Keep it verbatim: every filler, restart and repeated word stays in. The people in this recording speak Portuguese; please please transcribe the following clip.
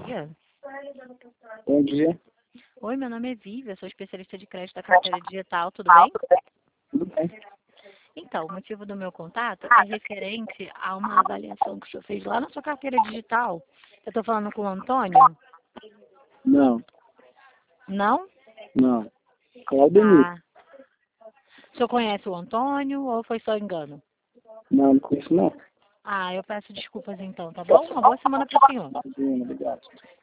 dia. Bom dia. Oi, meu nome é Vivian, sou especialista de crédito da carteira digital, tudo bem? Tudo bem? Então, o motivo do meu contato é referente a uma avaliação que o senhor fez lá na sua carteira digital. Eu estou falando com o Antônio? Não, Não? não. Claudemir. Ah. O senhor conhece o Antônio ou foi só engano? Não, não conheço não. Ah, eu peço desculpas então, tá bom? Uma boa semana para o senhor. Obrigado.